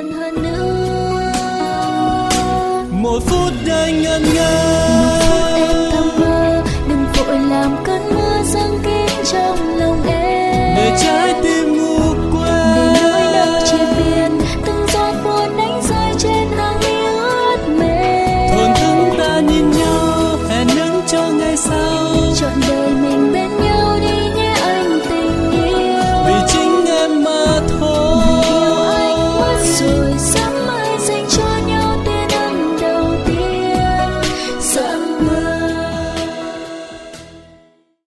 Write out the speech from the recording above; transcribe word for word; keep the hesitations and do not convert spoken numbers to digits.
gần hơn nữa. Một phút giây ngẩn ngơ